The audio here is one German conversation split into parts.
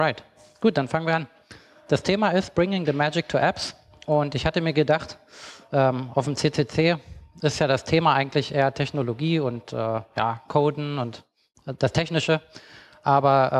Right, gut, dann fangen wir an. Das Thema ist Bringing the Magic to Apps und ich hatte mir gedacht, auf dem CCC ist ja das Thema eigentlich eher Technologie und ja, Coden und das Technische, aber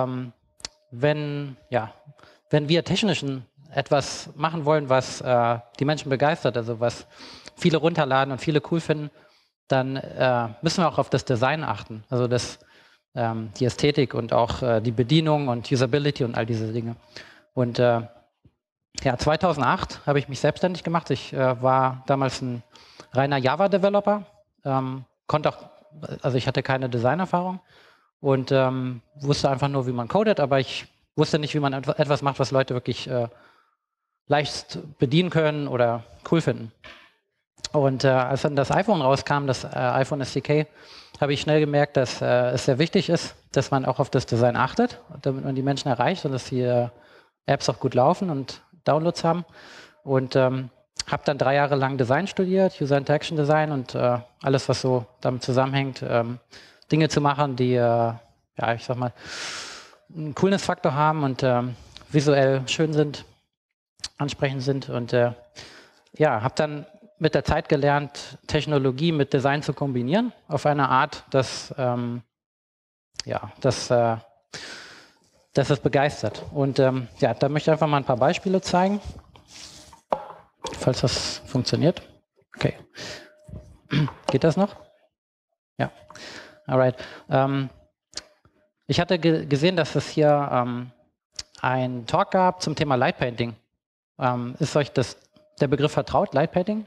wenn wir Technischen etwas machen wollen, was die Menschen begeistert, also was viele runterladen und viele cool finden, dann müssen wir auch auf das Design achten, also die Ästhetik und auch die Bedienung und Usability und all diese Dinge. Und ja, 2008 habe ich mich selbstständig gemacht. Ich war damals ein reiner Java-Developer, also ich hatte keine Designerfahrung und wusste einfach nur, wie man codet, aber ich wusste nicht, wie man etwas macht, was Leute wirklich leicht bedienen können oder cool finden. Und als dann das iPhone rauskam, das iPhone SDK, habe ich schnell gemerkt, dass es sehr wichtig ist, dass man auch auf das Design achtet, damit man die Menschen erreicht und dass die Apps auch gut laufen und Downloads haben. Und habe dann 3 Jahre lang Design studiert, User Interaction Design und alles, was so damit zusammenhängt, Dinge zu machen, die, ja, ich sag mal, einen Coolness-Faktor haben und visuell schön sind, ansprechend sind. Und ja, habe dann mit der Zeit gelernt, Technologie mit Design zu kombinieren, auf eine Art, dass es begeistert. Und ja, da möchte ich einfach mal ein paar Beispiele zeigen, falls das funktioniert. Okay. Geht das noch? Ja. Alright. Ich hatte gesehen, dass es hier einen Talk gab zum Thema Light Painting. Ist euch der Begriff vertraut, Light Painting?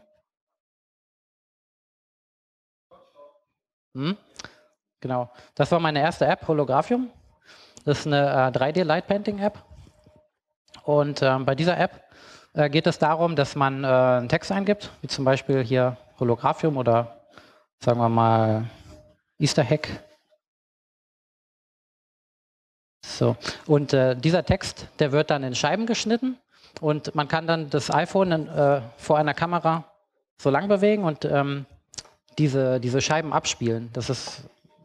Genau. Das war meine erste App, Holographium. Das ist eine 3D-Light-Painting-App. Und bei dieser App geht es darum, dass man einen Text eingibt, wie zum Beispiel hier Holographium oder sagen wir mal Easter Egg. So. Und dieser Text, der wird dann in Scheiben geschnitten und man kann dann das iPhone vor einer Kamera so lang bewegen und diese Scheiben abspielen. Das ist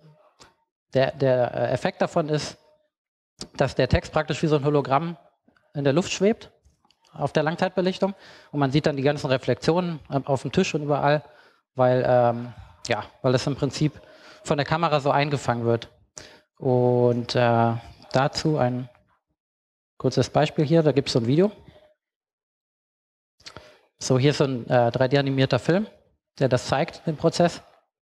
der Effekt davon ist, dass der Text praktisch wie so ein Hologramm in der Luft schwebt auf der Langzeitbelichtung und man sieht dann die ganzen Reflexionen auf dem Tisch und überall, weil es im Prinzip von der Kamera so eingefangen wird. Und dazu ein kurzes Beispiel hier, da gibt es so ein Video. So, hier ist so ein 3D-animierter Film, der das zeigt, den Prozess.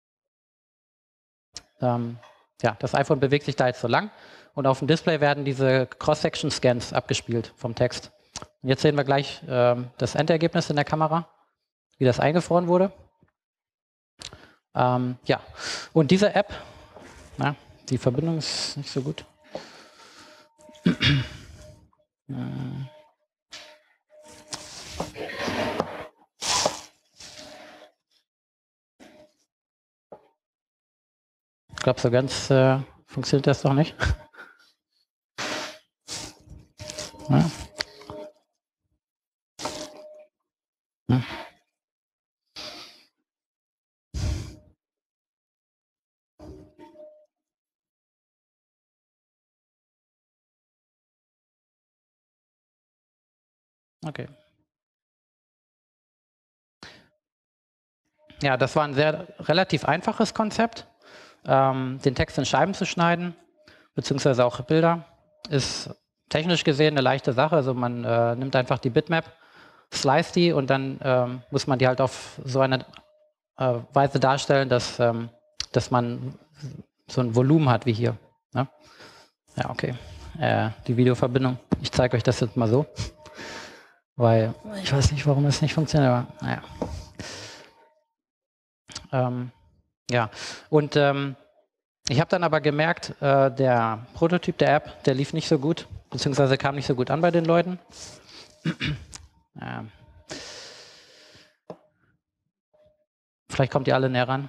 Ja, das iPhone bewegt sich da jetzt so lang und auf dem Display werden diese Cross-Section-Scans abgespielt vom Text. Und jetzt sehen wir gleich das Endergebnis in der Kamera, wie das eingefroren wurde. Ja, und diese App, die Verbindung ist nicht so gut. Ich glaube, so ganz funktioniert das doch nicht. Ja. Hm. Okay. Ja, das war ein relativ einfaches Konzept. Den Text in Scheiben zu schneiden, beziehungsweise auch Bilder, ist technisch gesehen eine leichte Sache. Also man nimmt einfach die Bitmap, slice die und dann muss man die halt auf so eine Weise darstellen, dass man so ein Volumen hat wie hier. Ne? Ja, okay. Die Videoverbindung. Ich zeige euch das jetzt mal so, weil ich weiß nicht, warum es nicht funktioniert, aber naja. Ja, und ich habe dann aber gemerkt, der Prototyp der App, der lief nicht so gut, beziehungsweise kam nicht so gut an bei den Leuten. Vielleicht kommt ihr alle näher ran.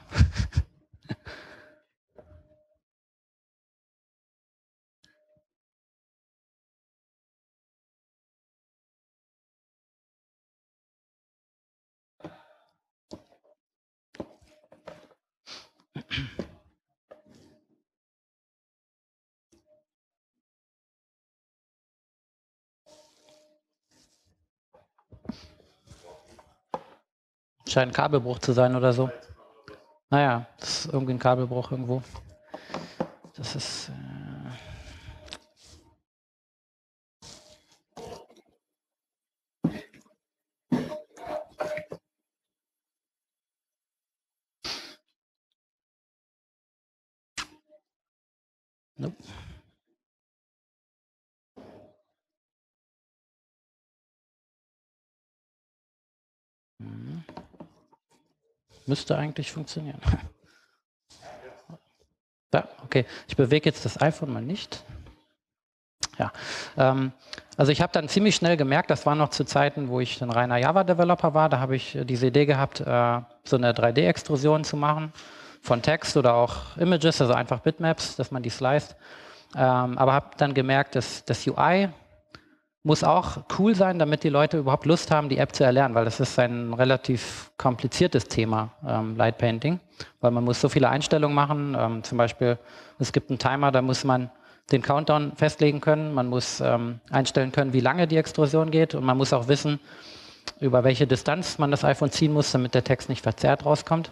scheint ein Kabelbruch zu sein oder so. Naja, das ist irgendwie ein Kabelbruch irgendwo. Das ist... Nope. Müsste eigentlich funktionieren. Ja, okay. Ich bewege jetzt das iPhone mal nicht. Ja, also ich habe dann ziemlich schnell gemerkt, das war noch zu Zeiten, wo ich ein reiner Java-Developer war, da habe ich diese Idee gehabt, so eine 3D-Extrusion zu machen von Text oder auch Images, also einfach Bitmaps, dass man die sliced. Aber habe dann gemerkt, dass das UI muss auch cool sein, damit die Leute überhaupt Lust haben, die App zu erlernen, weil das ist ein relativ kompliziertes Thema, Light Painting, weil man muss so viele Einstellungen machen. Zum Beispiel, es gibt einen Timer, da muss man den Countdown festlegen können, man muss einstellen können, wie lange die Extrusion geht und man muss auch wissen, über welche Distanz man das iPhone ziehen muss, damit der Text nicht verzerrt rauskommt.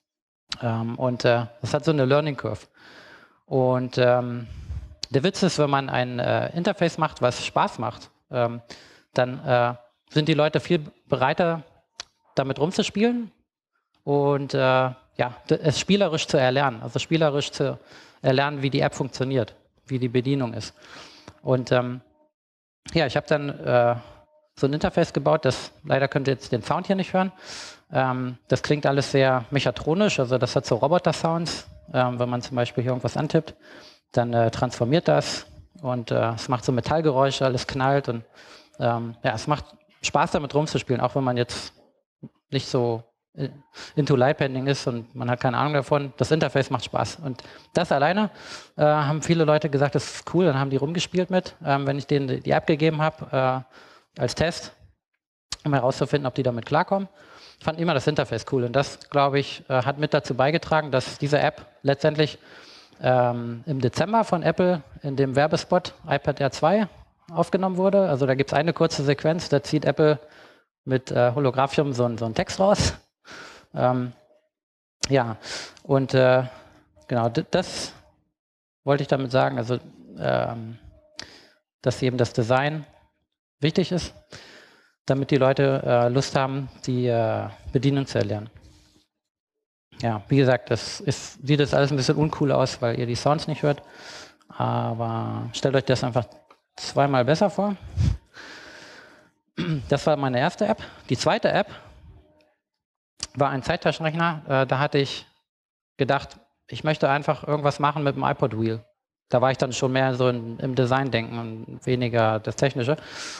Das hat so eine Learning Curve. Und der Witz ist, wenn man ein Interface macht, was Spaß macht, dann sind die Leute viel bereiter, damit rumzuspielen und es spielerisch zu erlernen. Also spielerisch zu erlernen, wie die App funktioniert, wie die Bedienung ist. Und ich habe dann so ein Interface gebaut, das leider könnt ihr jetzt den Sound hier nicht hören. Das klingt alles sehr mechatronisch, also das hat so Roboter-Sounds, wenn man zum Beispiel hier irgendwas antippt. Dann transformiert das und es macht so Metallgeräusche, alles knallt und es macht Spaß damit rumzuspielen, auch wenn man jetzt nicht so into Light Painting ist und man hat keine Ahnung davon. Das Interface macht Spaß und das alleine haben viele Leute gesagt, das ist cool, dann haben die rumgespielt mit, wenn ich denen die App gegeben habe als Test, um herauszufinden, ob die damit klarkommen. Ich fand immer das Interface cool und das, glaube ich, hat mit dazu beigetragen, dass diese App letztendlich im Dezember von Apple in dem Werbespot iPad Air 2 aufgenommen wurde. Also da gibt es eine kurze Sequenz, da zieht Apple mit Holographium so einen Text raus. Genau, das wollte ich damit sagen, also dass eben das Design wichtig ist, damit die Leute Lust haben, die Bedienung zu erlernen. Ja, wie gesagt, sieht das alles ein bisschen uncool aus, weil ihr die Sounds nicht hört. Aber stellt euch das einfach zweimal besser vor. Das war meine erste App. Die zweite App war ein Zeittaschenrechner. Da hatte ich gedacht, ich möchte einfach irgendwas machen mit dem iPod Wheel. Da war ich dann schon mehr so im Design-Denken und weniger das Technische.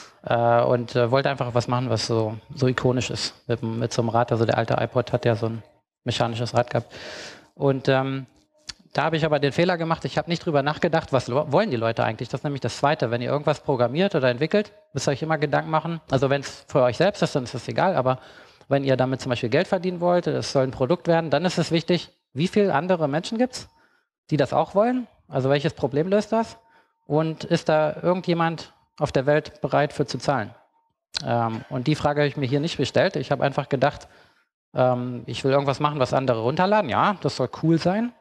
Wollte einfach was machen, was so ikonisch ist mit so einem Rad. Also der alte iPod hat ja so ein mechanisches Rad gehabt. Und da habe ich aber den Fehler gemacht, ich habe nicht drüber nachgedacht, was wollen die Leute eigentlich. Das ist nämlich das Zweite. Wenn ihr irgendwas programmiert oder entwickelt, müsst ihr euch immer Gedanken machen. Also wenn es für euch selbst ist, dann ist das egal. Aber wenn ihr damit zum Beispiel Geld verdienen wollt, es soll ein Produkt werden, dann ist es wichtig, wie viele andere Menschen gibt es, die das auch wollen? Also welches Problem löst das? Und ist da irgendjemand auf der Welt bereit für zu zahlen? Und die Frage habe ich mir hier nicht gestellt. Ich habe einfach gedacht, ich will irgendwas machen, was andere runterladen. Ja, das soll cool sein.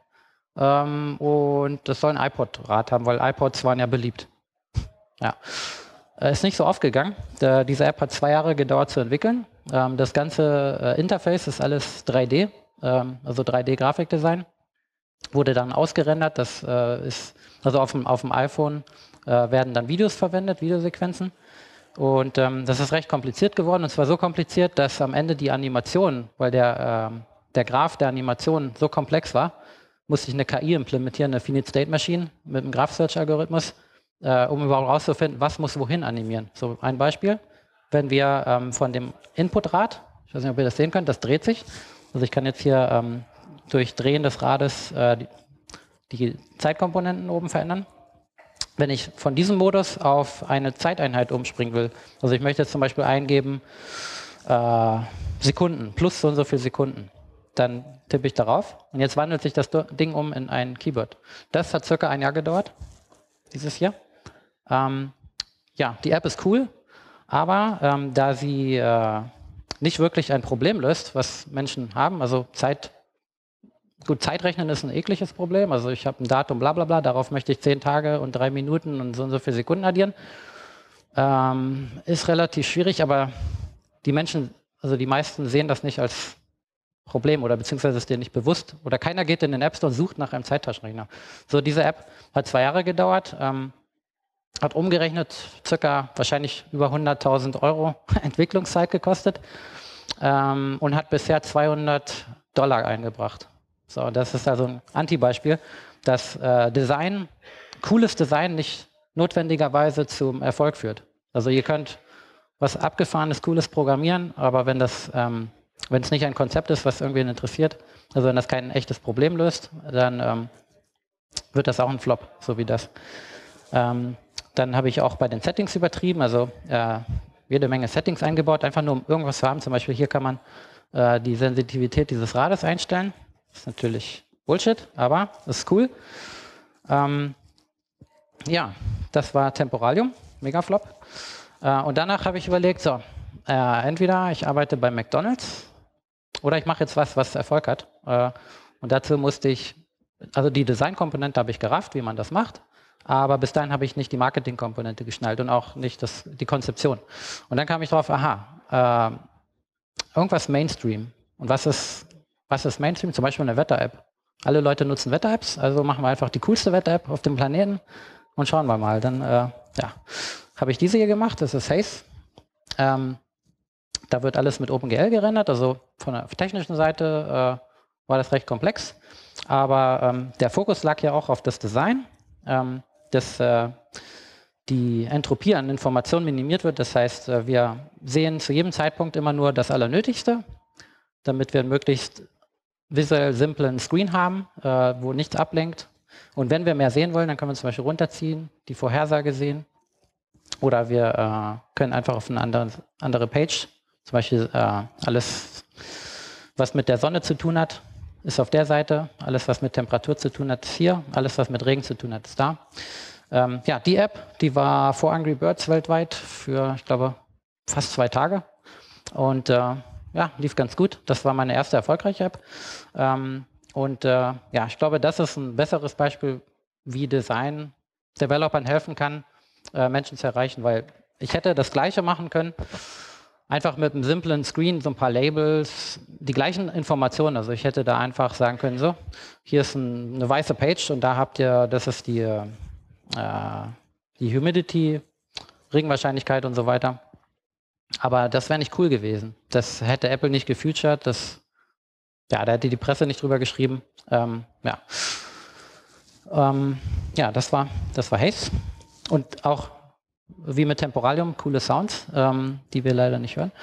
Und das soll ein iPod-Rad haben, weil iPods waren ja beliebt. Ja. Ist nicht so aufgegangen. Diese App hat 2 Jahre gedauert zu entwickeln. Das ganze Interface ist alles 3D, also 3D-Grafikdesign. Wurde dann ausgerendert. Das ist, also auf dem iPhone werden dann Videos verwendet, Videosequenzen. Und das ist recht kompliziert geworden. Und zwar so kompliziert, dass am Ende die Animation, weil der Graph der Animation so komplex war, musste ich eine KI implementieren, eine Finite State Machine mit einem Graph-Search-Algorithmus, um überhaupt rauszufinden, was muss wohin animieren. So ein Beispiel, wenn wir von dem Inputrad, ich weiß nicht, ob ihr das sehen könnt, das dreht sich. Also ich kann jetzt hier durch Drehen des Rades die Zeitkomponenten oben verändern. Wenn ich von diesem Modus auf eine Zeiteinheit umspringen will, also ich möchte jetzt zum Beispiel eingeben Sekunden, plus so und so viele Sekunden, dann tippe ich darauf und jetzt wandelt sich das Ding um in ein Keyword. Das hat circa 1 Jahr gedauert, dieses hier. Die App ist cool, aber da sie nicht wirklich ein Problem löst, was Menschen haben. Also Zeitrechnen ist ein ekliges Problem. Also ich habe ein Datum, bla bla bla, darauf möchte ich 10 Tage und 3 Minuten und so viele Sekunden addieren. Ist relativ schwierig, aber die meisten sehen das nicht als Problem oder beziehungsweise ist denen nicht bewusst. Oder keiner geht in den App Store und sucht nach einem Zeittaschenrechner. So, diese App hat 2 Jahre gedauert, hat umgerechnet wahrscheinlich über 100.000 Euro Entwicklungszeit gekostet und hat bisher $200 eingebracht. So, das ist also ein Antibeispiel, dass cooles Design nicht notwendigerweise zum Erfolg führt. Also ihr könnt was Abgefahrenes, Cooles programmieren, aber wenn es nicht ein Konzept ist, was irgendwen interessiert, also wenn das kein echtes Problem löst, dann wird das auch ein Flop, so wie das. Dann habe ich auch bei den Settings übertrieben, also jede Menge Settings eingebaut, einfach nur um irgendwas zu haben. Zum Beispiel hier kann man die Sensitivität dieses Rades einstellen. Das ist natürlich Bullshit, aber das ist cool. Ja, das war Temporalium, Megaflop. Und danach habe ich überlegt, so, entweder ich arbeite bei McDonald's oder ich mache jetzt was Erfolg hat. Und dazu musste also die Designkomponente habe ich gerafft, wie man das macht, aber bis dahin habe ich nicht die Marketingkomponente geschnallt und auch nicht die Konzeption. Und dann kam ich drauf, irgendwas Mainstream. Und was ist Mainstream? Zum Beispiel eine Wetter-App. Alle Leute nutzen Wetter-Apps, also machen wir einfach die coolste Wetter-App auf dem Planeten und schauen wir mal. Dann habe ich diese hier gemacht, das ist Haze. Da wird alles mit OpenGL gerendert, also von der technischen Seite war das recht komplex. Aber der Fokus lag ja auch auf das Design, dass die Entropie an Informationen minimiert wird. Das heißt, wir sehen zu jedem Zeitpunkt immer nur das Allernötigste, damit wir einen möglichst visuell simplen Screen haben, wo nichts ablenkt. Und wenn wir mehr sehen wollen, dann können wir zum Beispiel runterziehen, die Vorhersage sehen. Oder wir können einfach auf eine andere Page, zum Beispiel alles, was mit der Sonne zu tun hat, ist auf der Seite. Alles, was mit Temperatur zu tun hat, ist hier. Alles, was mit Regen zu tun hat, ist da. Ja, die App, die war vor Angry Birds weltweit für, ich glaube, fast 2 Tage. Und ja, lief ganz gut. Das war meine erste erfolgreiche App. Ja, ich glaube, das ist ein besseres Beispiel, wie Design Developern helfen kann, Menschen zu erreichen, weil ich hätte das Gleiche machen können, einfach mit einem simplen Screen, so ein paar Labels, die gleichen Informationen. Also ich hätte da einfach sagen können, so, hier ist eine weiße Page und da habt ihr, das ist die Humidity, Regenwahrscheinlichkeit und so weiter. Aber das wäre nicht cool gewesen. Das hätte Apple nicht gefeatured, da hätte die Presse nicht drüber geschrieben. Ja, das war Haze. Und auch wie mit Temporalium, coole Sounds, die wir leider nicht hören.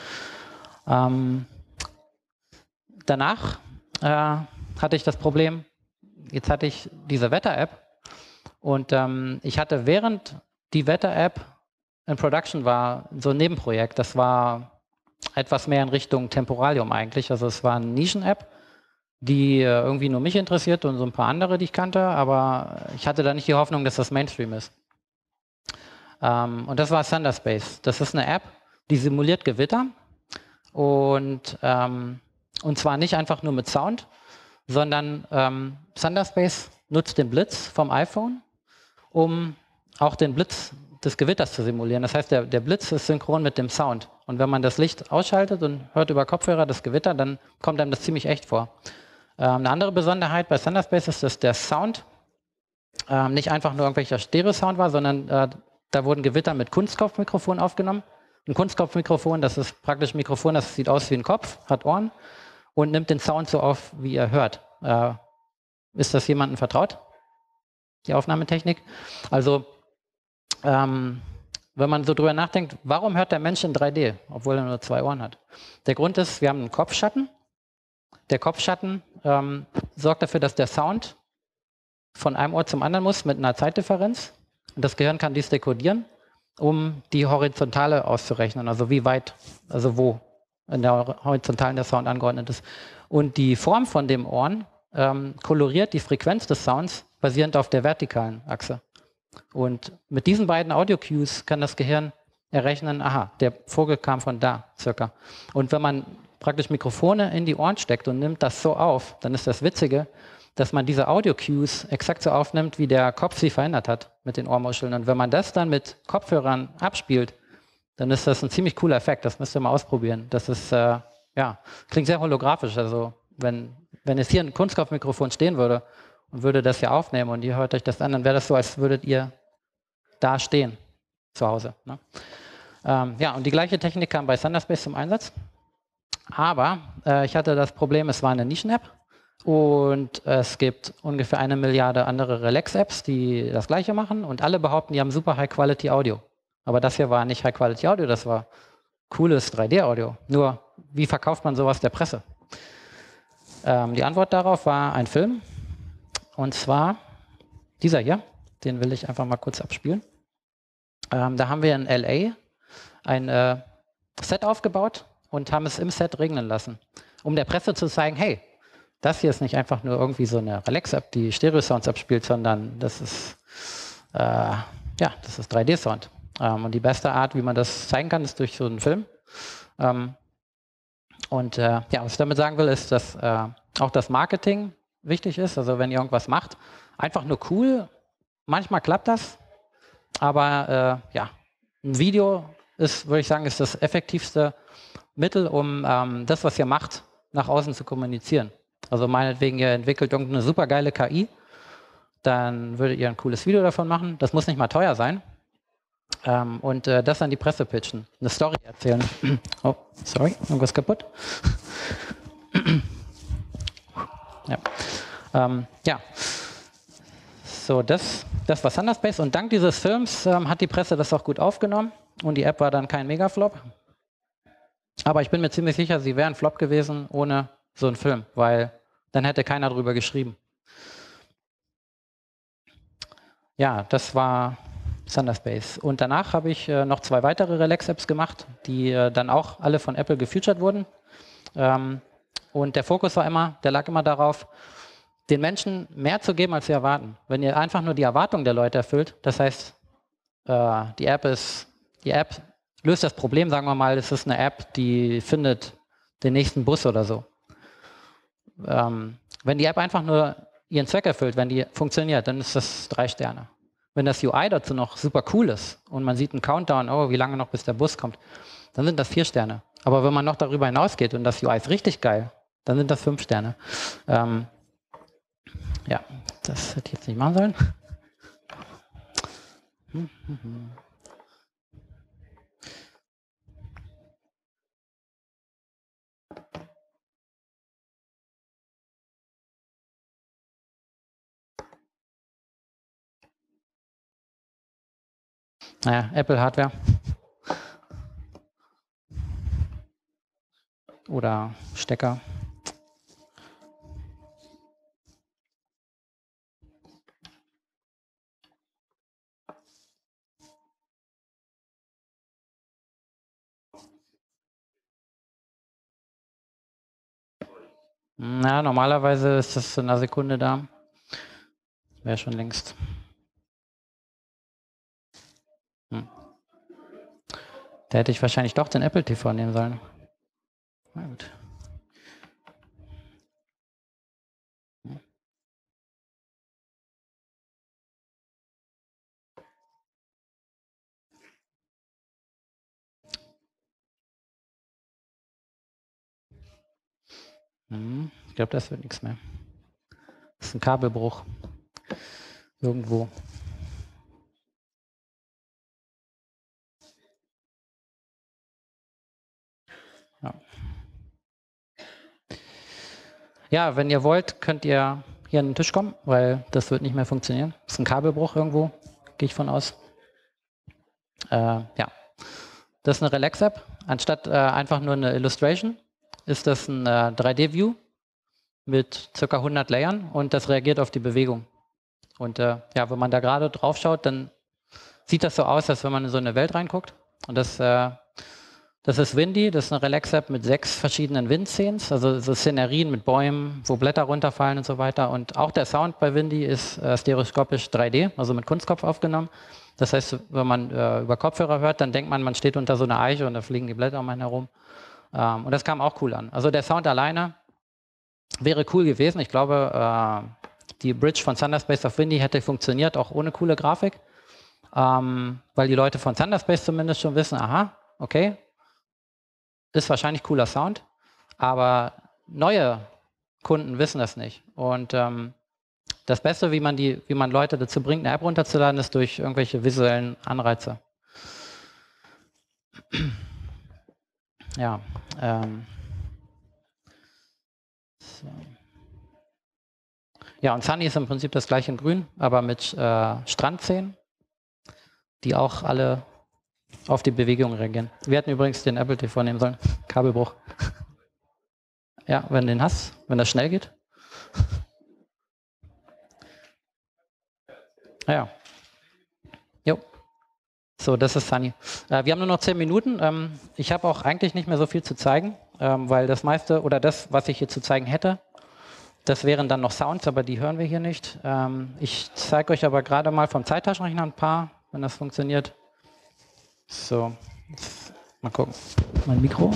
Danach hatte ich das Problem, jetzt hatte ich diese Wetter-App und ich hatte, während die Wetter-App in Production war, so ein Nebenprojekt, das war etwas mehr in Richtung Temporalium eigentlich. Also es war eine Nischen-App, die irgendwie nur mich interessiert und so ein paar andere, die ich kannte, aber ich hatte da nicht die Hoffnung, dass das Mainstream ist. Und das war Thunderspace. Das ist eine App, die simuliert Gewitter und zwar nicht einfach nur mit Sound, sondern Thunderspace nutzt den Blitz vom iPhone, um auch den Blitz des Gewitters zu simulieren. Das heißt, der Blitz ist synchron mit dem Sound. Und wenn man das Licht ausschaltet und hört über Kopfhörer das Gewitter, dann kommt einem das ziemlich echt vor. Eine andere Besonderheit bei Thunderspace ist, dass der Sound nicht einfach nur irgendwelcher Stereo-Sound war, sondern da wurden Gewitter mit Kunstkopfmikrofon aufgenommen. Ein Kunstkopfmikrofon, das ist praktisch ein Mikrofon, das sieht aus wie ein Kopf, hat Ohren und nimmt den Sound so auf, wie ihr hört. Ist das jemandem vertraut, die Aufnahmetechnik? Also wenn man so drüber nachdenkt, warum hört der Mensch in 3D, obwohl er nur 2 Ohren hat? Der Grund ist, wir haben einen Kopfschatten. Der Kopfschatten sorgt dafür, dass der Sound von einem Ohr zum anderen muss mit einer Zeitdifferenz. Und das Gehirn kann dies dekodieren, um die Horizontale auszurechnen, also wie weit, also wo in der Horizontalen der Sound angeordnet ist. Und die Form von dem Ohren koloriert die Frequenz des Sounds basierend auf der vertikalen Achse. Und mit diesen beiden Audio-Cues kann das Gehirn errechnen, aha, der Vogel kam von da circa. Und wenn man praktisch Mikrofone in die Ohren steckt und nimmt das so auf, dann ist das Witzige, dass man diese Audio-Cues exakt so aufnimmt, wie der Kopf sie verändert hat mit den Ohrmuscheln. Und wenn man das dann mit Kopfhörern abspielt, dann ist das ein ziemlich cooler Effekt. Das müsst ihr mal ausprobieren. Das ist, ja, klingt sehr holographisch. Also wenn jetzt hier ein Kunstkopfmikrofon stehen würde und würde das hier aufnehmen und ihr hört euch das an, dann wäre das so, als würdet ihr da stehen zu Hause. Ne? Ja, und die gleiche Technik kam bei Thunderspace zum Einsatz. Aber ich hatte das Problem, es war eine Nischen-App und es gibt ungefähr 1 Milliarde andere Relax-Apps, die das Gleiche machen und alle behaupten, die haben super High-Quality-Audio. Aber das hier war nicht High-Quality-Audio, das war cooles 3D-Audio. Nur, wie verkauft man sowas der Presse? Die Antwort darauf war ein Film und zwar dieser hier, den will ich einfach mal kurz abspielen. Da haben wir in LA ein Set aufgebaut und haben es im Set regnen lassen, um der Presse zu zeigen, hey, das hier ist nicht einfach nur irgendwie so eine Relax-App, die Stereo-Sounds abspielt, sondern das ist, ja, das ist 3D-Sound. Und die beste Art, wie man das zeigen kann, ist durch so einen Film. Ja, was ich damit sagen will, ist, dass auch das Marketing wichtig ist. Also wenn ihr irgendwas macht, einfach nur cool, manchmal klappt das, aber ja, ein Video ist, würde ich sagen, ist das effektivste Mittel, um das, was ihr macht, nach außen zu kommunizieren. Also meinetwegen, ihr entwickelt irgendeine super geile KI, dann würdet ihr ein cooles Video davon machen. Das muss nicht mal teuer sein. Und das an die Presse pitchen, eine Story erzählen. Oh, sorry, irgendwas kaputt. Ja. So, das war Thunderspace und dank dieses Films hat die Presse das auch gut aufgenommen und die App war dann kein Megaflop. Aber ich bin mir ziemlich sicher, sie wäre ein Flop gewesen ohne so einen Film, weil dann hätte keiner drüber geschrieben. Ja, das war Thunderspace. Und danach habe ich noch 2 weitere Relax-Apps gemacht, die dann auch alle von Apple gefeatured wurden. Und der Fokus der lag immer darauf, den Menschen mehr zu geben, als sie erwarten. Wenn ihr einfach nur die Erwartungen der Leute erfüllt, das heißt, die App löst das Problem, sagen wir mal, es ist eine App, die findet den nächsten Bus oder so. Wenn die App einfach nur ihren Zweck erfüllt, wenn die funktioniert, dann ist das 3 Sterne. Wenn das UI dazu noch super cool ist und man sieht einen Countdown, oh, wie lange noch bis der Bus kommt, dann sind das 4 Sterne. Aber wenn man noch darüber hinausgeht und das UI ist richtig geil, dann sind das 5 Sterne. Ja, das hätte ich jetzt nicht machen sollen. Naja, Apple Hardware. Oder Stecker. Na, normalerweise ist das in einer Sekunde da. Wäre schon längst. Da hätte ich wahrscheinlich doch den Apple TV nehmen sollen. Na gut. Ich glaube, das wird nichts mehr. Das ist ein Kabelbruch. Irgendwo. Ja, wenn ihr wollt, könnt ihr hier an den Tisch kommen, weil das wird nicht mehr funktionieren. Das ist ein Kabelbruch irgendwo, gehe ich von aus. Ja, das ist eine Relax-App. Anstatt einfach nur eine Illustration, ist das ein 3D-View mit ca. 100 Layern und das reagiert auf die Bewegung. Und ja, wenn man da gerade drauf schaut, dann sieht das so aus, als wenn man in so eine Welt reinguckt. Und das ist Windy, das ist eine Relax-App mit 6 verschiedenen Wind-Scenes, also so Szenerien mit Bäumen, wo Blätter runterfallen und so weiter. Und auch der Sound bei Windy ist stereoskopisch 3D, also mit Kunstkopf aufgenommen. Das heißt, wenn man über Kopfhörer hört, dann denkt man, man steht unter so einer Eiche und da fliegen die Blätter um einen herum. Und das kam auch cool an. Also der Sound alleine wäre cool gewesen. Ich glaube, die Bridge von Thunderspace auf Windy hätte funktioniert, auch ohne coole Grafik. Weil die Leute von Thunderspace zumindest schon wissen, aha, okay, ist wahrscheinlich cooler Sound, aber neue Kunden wissen das nicht. Und das Beste, wie man Leute dazu bringt, eine App runterzuladen, ist durch irgendwelche visuellen Anreize. Ja. So. Ja, und Sunny ist im Prinzip das gleiche in Grün, aber mit Strandzähnen, die auch alle auf die Bewegung reagieren. Wir hätten übrigens den Apple TV nehmen sollen. Kabelbruch. Ja, wenn du den hast, wenn das schnell geht. Ja. Jo. So, das ist Sunny. Wir haben nur noch 10 Minuten. Ich habe auch eigentlich nicht mehr so viel zu zeigen, weil das meiste oder das, was ich hier zu zeigen hätte, das wären dann noch Sounds, aber die hören wir hier nicht. Ich zeige euch aber gerade mal vom Zeittaschenrechner ein paar, wenn das funktioniert. So, jetzt mal gucken. Mein Mikro.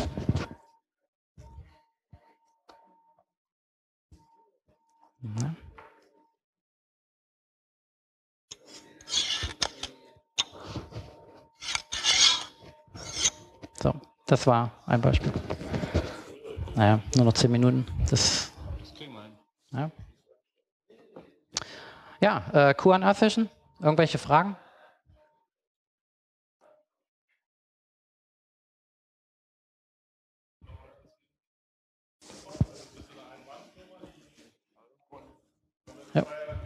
Ja. So, das war ein Beispiel. Naja, nur noch 10 Minuten. Das kriegen wir hin. Ja, Q&A-Session. Irgendwelche Fragen? Ja.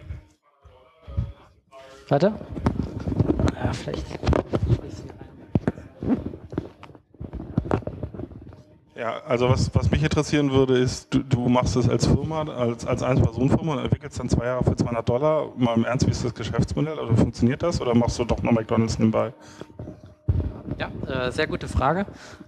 Warte. Ja, vielleicht. Ja, also was mich interessieren würde, ist, du machst es als Firma, als Ein-Personen-Firma und entwickelst dann 2 Jahre für $200. Mal im Ernst, wie ist das Geschäftsmodell? Oder funktioniert das? Oder machst du doch noch McDonald's nebenbei? Ja, sehr gute Frage.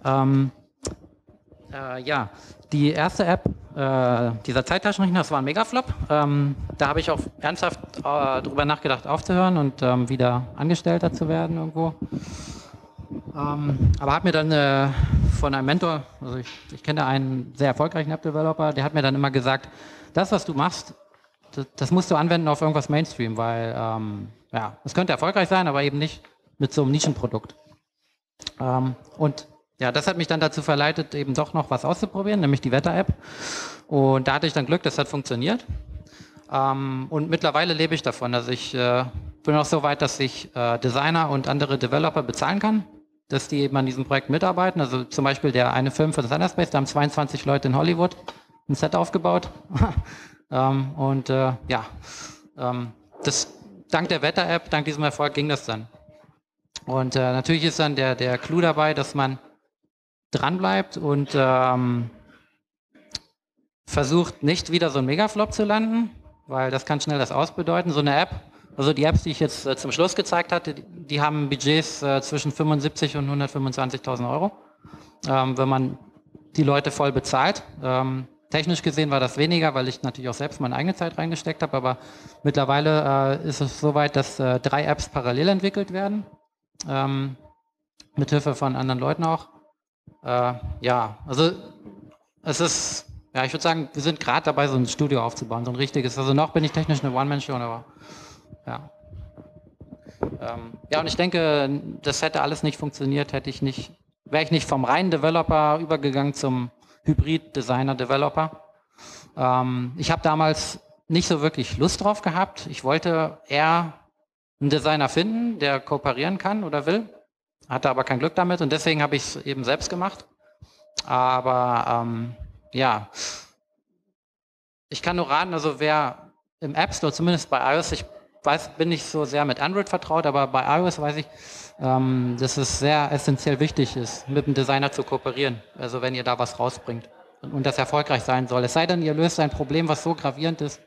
Ja, die erste App, dieser Zeittaschenrechner, das war ein Megaflop. Da habe ich auch ernsthaft drüber nachgedacht, aufzuhören und wieder Angestellter zu werden irgendwo. Aber hat mir dann von einem Mentor, also ich kenne einen sehr erfolgreichen App-Developer, der hat mir dann immer gesagt, das, was du machst, das musst du anwenden auf irgendwas Mainstream, weil ja, es könnte erfolgreich sein, aber eben nicht mit so einem Nischenprodukt. Und ja, das hat mich dann dazu verleitet, eben doch noch was auszuprobieren, nämlich die Wetter-App. Und da hatte ich dann Glück, das hat funktioniert. Und mittlerweile lebe ich davon. Also ich bin auch so weit, dass ich Designer und andere Developer bezahlen kann, dass die eben an diesem Projekt mitarbeiten. Also zum Beispiel der eine Film für Thunderspace, da haben 22 Leute in Hollywood ein Set aufgebaut. Dank der Wetter-App, dank diesem Erfolg ging das dann. Und natürlich ist dann der Clou dabei, dass man dranbleibt und versucht nicht wieder so ein Megaflop zu landen, weil das kann schnell das Ausbedeuten. So eine App, also die Apps, die ich jetzt zum Schluss gezeigt hatte, die haben Budgets zwischen 75 und 125.000 Euro, wenn man die Leute voll bezahlt. Technisch gesehen war das weniger, weil ich natürlich auch selbst meine eigene Zeit reingesteckt habe, aber mittlerweile ist es soweit, dass 3 Apps parallel entwickelt werden, mithilfe von anderen Leuten auch. Ja, also es ist, ja, ich würde sagen, wir sind gerade dabei, so ein Studio aufzubauen, so ein richtiges. Also noch bin ich technisch eine One-Man-Show, aber ja. Ja, und ich denke, das hätte alles nicht funktioniert, wäre ich nicht vom reinen Developer übergegangen zum Hybrid-Designer-Developer. Ich habe damals nicht so wirklich Lust drauf gehabt. Ich wollte eher einen Designer finden, der kooperieren kann oder will. Hatte aber kein Glück damit und deswegen habe ich es eben selbst gemacht. Aber ja, ich kann nur raten, also wer im App Store, zumindest bei iOS, ich bin nicht so sehr mit Android vertraut, aber bei iOS weiß ich, dass es sehr essentiell wichtig ist, mit dem Designer zu kooperieren. Also wenn ihr da was rausbringt und das erfolgreich sein soll. Es sei denn, ihr löst ein Problem, was so gravierend ist,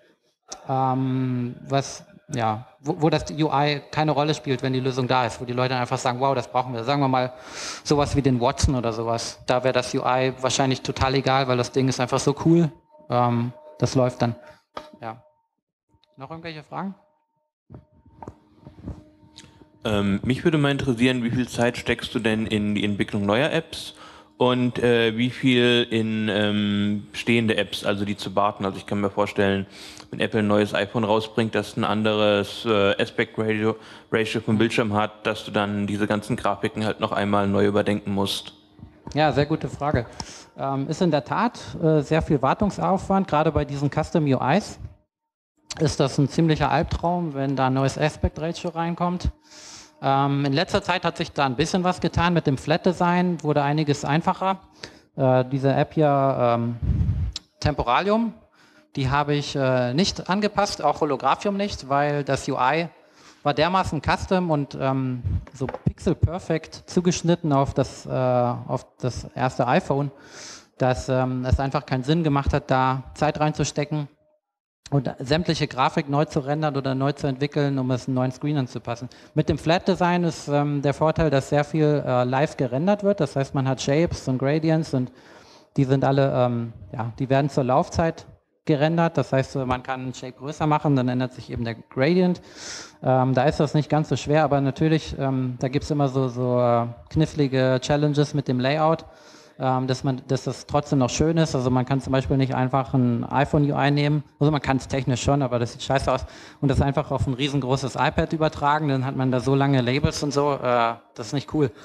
wo das UI keine Rolle spielt, wenn die Lösung da ist, wo die Leute einfach sagen, wow, das brauchen wir. Sagen wir mal sowas wie den Watson oder sowas. Da wäre das UI wahrscheinlich total egal, weil das Ding ist einfach so cool. Das läuft dann. Ja. Noch irgendwelche Fragen? Mich würde mal interessieren, wie viel Zeit steckst du denn in die Entwicklung neuer Apps und wie viel in bestehende Apps, also die zu warten. Also ich kann mir vorstellen, wenn Apple ein neues iPhone rausbringt, das ein anderes Ratio vom Bildschirm hat, dass du dann diese ganzen Grafiken halt noch einmal neu überdenken musst. Ja, sehr gute Frage. Ist in der Tat sehr viel Wartungsaufwand, gerade bei diesen Custom UIs. Ist das ein ziemlicher Albtraum, wenn da ein neues Aspect Ratio reinkommt. In letzter Zeit hat sich da ein bisschen was getan mit dem Flat Design, wurde einiges einfacher. Diese App hier, Temporalium, die habe ich nicht angepasst, auch Holographium nicht, weil das UI war dermaßen custom und so pixel perfect zugeschnitten auf das erste iPhone, dass es einfach keinen Sinn gemacht hat, da Zeit reinzustecken und sämtliche Grafik neu zu rendern oder neu zu entwickeln, um es einen neuen Screen anzupassen. Mit dem Flat Design ist der Vorteil, dass sehr viel live gerendert wird. Das heißt, man hat Shapes und Gradients und die sind alle, die werden zur Laufzeit gerendert. Das heißt, man kann einen Shape größer machen, dann ändert sich eben der Gradient. Da ist das nicht ganz so schwer, aber natürlich, da gibt es immer so knifflige Challenges mit dem Layout. Dass das trotzdem noch schön ist. Also man kann zum Beispiel nicht einfach ein iPhone-UI nehmen, also man kann es technisch schon, aber das sieht scheiße aus, und das einfach auf ein riesengroßes iPad übertragen, dann hat man da so lange Labels und so, das ist nicht cool.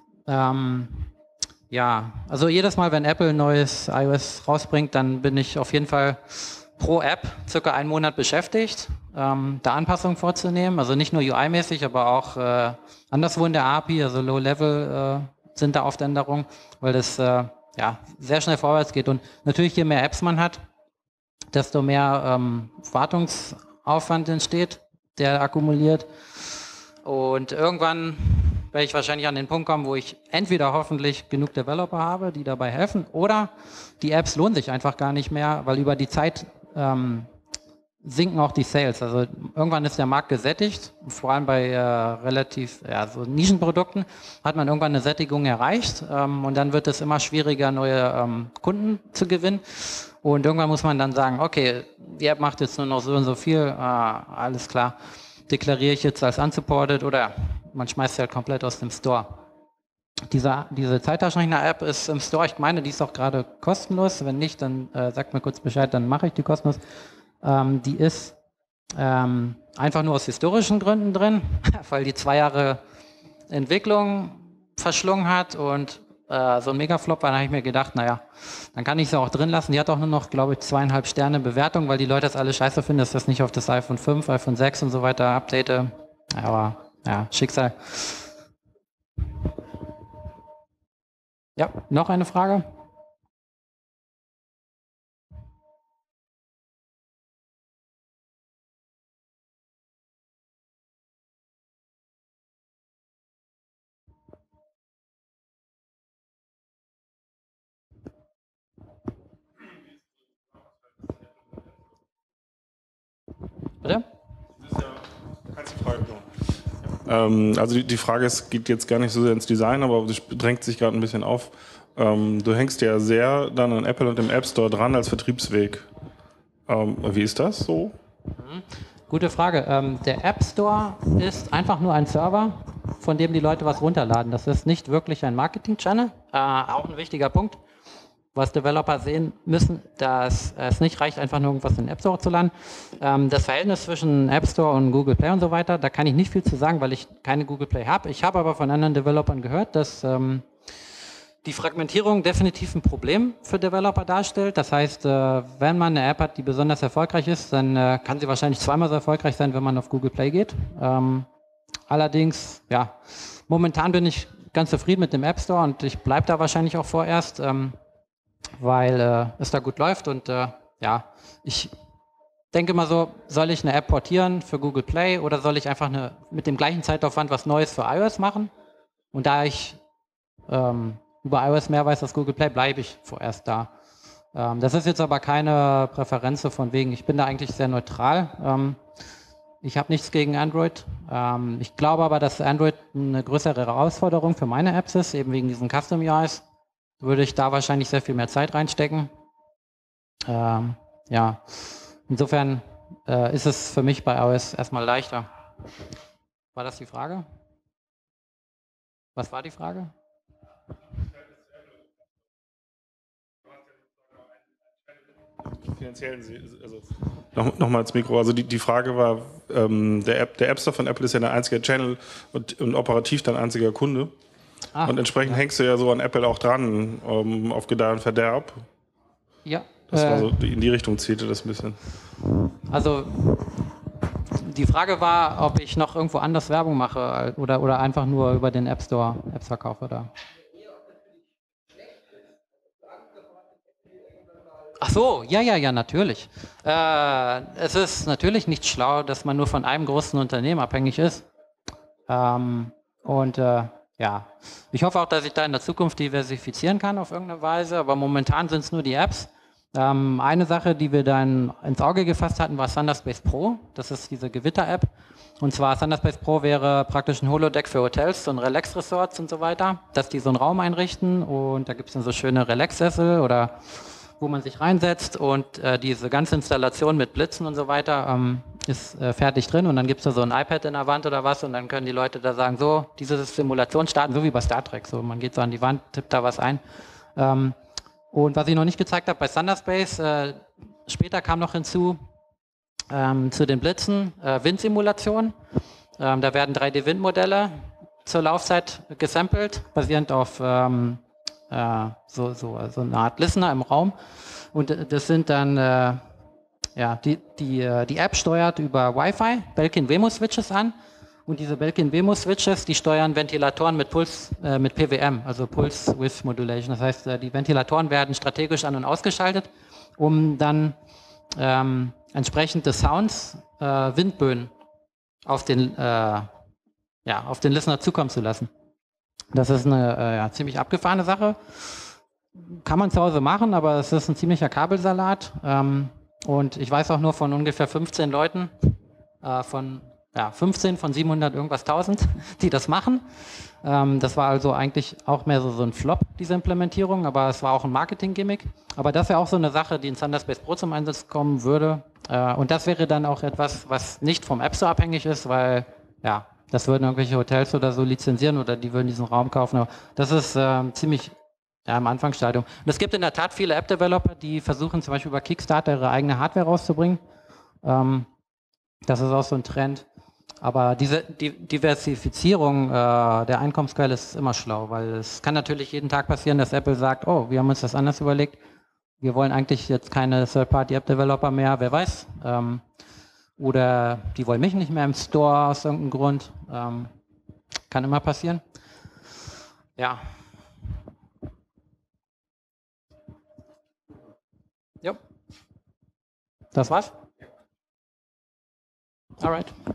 Ja, also jedes Mal, wenn Apple ein neues iOS rausbringt, dann bin ich auf jeden Fall pro App circa einen Monat beschäftigt, da Anpassungen vorzunehmen, also nicht nur UI-mäßig, aber auch anderswo in der API, also Low-Level sind da oft Änderungen, weil das sehr schnell vorwärts geht. Und natürlich, je mehr Apps man hat, desto mehr Wartungsaufwand entsteht, der akkumuliert. Und irgendwann werde ich wahrscheinlich an den Punkt kommen, wo ich entweder hoffentlich genug Developer habe, die dabei helfen, oder die Apps lohnen sich einfach gar nicht mehr, weil über die Zeit sinken auch die Sales. Also irgendwann ist der Markt gesättigt, vor allem bei so Nischenprodukten hat man irgendwann eine Sättigung erreicht und dann wird es immer schwieriger, neue Kunden zu gewinnen. Und irgendwann muss man dann sagen, okay, die App macht jetzt nur noch so und so viel, alles klar, deklariere ich jetzt als unsupported oder man schmeißt sie halt komplett aus dem Store. Diese Zeittaschenrechner-App ist im Store, ich meine, die ist auch gerade kostenlos. Wenn nicht, dann sagt mir kurz Bescheid, dann mache ich die kostenlos. Die ist einfach nur aus historischen Gründen drin, weil die 2 Jahre Entwicklung verschlungen hat und so ein Megaflop war, dann habe ich mir gedacht, naja, dann kann ich sie auch drin lassen. Die hat auch nur noch, glaube ich, 2,5 Sterne Bewertung, weil die Leute das alle scheiße finden, dass das nicht auf das iPhone 5, iPhone 6 und so weiter update. Aber ja, Schicksal. Ja, noch eine Frage? Bitte? Also die Frage geht jetzt gar nicht so sehr ins Design, aber das drängt sich gerade ein bisschen auf. Du hängst ja sehr dann an Apple und dem App Store dran als Vertriebsweg. Wie ist das so? Gute Frage. Der App Store ist einfach nur ein Server, von dem die Leute was runterladen. Das ist nicht wirklich ein Marketing-Channel. Auch ein wichtiger Punkt, was Developer sehen müssen, dass es nicht reicht, einfach nur irgendwas in den App Store zu laden. Das Verhältnis zwischen App Store und Google Play und so weiter, da kann ich nicht viel zu sagen, weil ich keine Google Play habe. Ich habe aber von anderen Developern gehört, dass die Fragmentierung definitiv ein Problem für Developer darstellt. Das heißt, wenn man eine App hat, die besonders erfolgreich ist, dann kann sie wahrscheinlich zweimal so erfolgreich sein, wenn man auf Google Play geht. Allerdings, ja, momentan bin ich ganz zufrieden mit dem App Store und ich bleibe da wahrscheinlich auch vorerst, weil es da gut läuft und ja, ich denke mal so, soll ich eine App portieren für Google Play oder soll ich einfach mit dem gleichen Zeitaufwand was Neues für iOS machen? Und da ich über iOS mehr weiß als Google Play, bleibe ich vorerst da. Das ist jetzt aber keine Präferenz so von wegen, ich bin da eigentlich sehr neutral. Ich habe nichts gegen Android. Ich glaube aber, dass Android eine größere Herausforderung für meine Apps ist, eben wegen diesen Custom UIs. Würde ich da wahrscheinlich sehr viel mehr Zeit reinstecken. Ja, insofern ist es für mich bei iOS erstmal leichter. War das die Frage? Was war die Frage? Finanziellen, also nochmal ins Mikro. Also die Frage war, der App Store von Apple ist ja der einzige Channel und operativ dein einziger Kunde. Und entsprechend hängst du ja so an Apple auch dran, auf Gedeih und Verderb. Ja. Das war so, in die Richtung zielte das ein bisschen. Also die Frage war, ob ich noch irgendwo anders Werbung mache oder einfach nur über den App Store Apps verkaufe. Oder? Ach so, ja, natürlich. Es ist natürlich nicht schlau, dass man nur von einem großen Unternehmen abhängig ist. Ja, ich hoffe auch, dass ich da in der Zukunft diversifizieren kann auf irgendeine Weise, aber momentan sind es nur die Apps. Eine Sache, die wir dann ins Auge gefasst hatten, war Thunderspace Pro. Das ist diese Gewitter-App. Und zwar Thunderspace Pro wäre praktisch ein Holodeck für Hotels, so ein Relax-Resorts und so weiter, dass die so einen Raum einrichten und da gibt es dann so schöne Relax-Sessel oder wo man sich reinsetzt und diese ganze Installation mit Blitzen und so weiter ist fertig drin und dann gibt es da so ein iPad in der Wand oder was und dann können die Leute da sagen, so, diese Simulation starten, so wie bei Star Trek, so man geht so an die Wand, tippt da was ein. Und was ich noch nicht gezeigt habe bei Thunderspace, später kam noch hinzu, zu den Blitzen, Windsimulation. Da werden 3D-Windmodelle zur Laufzeit gesampelt, basierend auf so eine Art Listener im Raum. Und das sind dann, die App steuert über Wi-Fi Belkin-Wemo-Switches an. Und diese Belkin-Wemo-Switches, die steuern Ventilatoren mit mit PWM, also Pulse Width Modulation. Das heißt, die Ventilatoren werden strategisch an- und ausgeschaltet, um dann entsprechend des Sounds Windböen auf den Listener zukommen zu lassen. Das ist eine ziemlich abgefahrene Sache. Kann man zu Hause machen, aber es ist ein ziemlicher Kabelsalat. Und ich weiß auch nur von ungefähr 15 Leuten, 15 von 700 irgendwas 1000, die das machen. Das war also eigentlich auch mehr so ein Flop, diese Implementierung, aber es war auch ein Marketing-Gimmick. Aber das wäre auch so eine Sache, die in Thunderspace Pro zum Einsatz kommen würde. Und das wäre dann auch etwas, was nicht vom App Store abhängig ist, weil, ja, das würden irgendwelche Hotels oder so lizenzieren oder die würden diesen Raum kaufen. Aber das ist ziemlich im Anfangsstadium. Und es gibt in der Tat viele App-Developer, die versuchen zum Beispiel über Kickstarter ihre eigene Hardware rauszubringen. Das ist auch so ein Trend. Aber diese Diversifizierung der Einkommensquelle ist immer schlau, weil es kann natürlich jeden Tag passieren, dass Apple sagt, oh, wir haben uns das anders überlegt. Wir wollen eigentlich jetzt keine Third-Party-App-Developer mehr, wer weiß. Oder die wollen mich nicht mehr im Store aus irgendeinem Grund. Kann immer passieren. Ja. Jo. Das war's? Alright.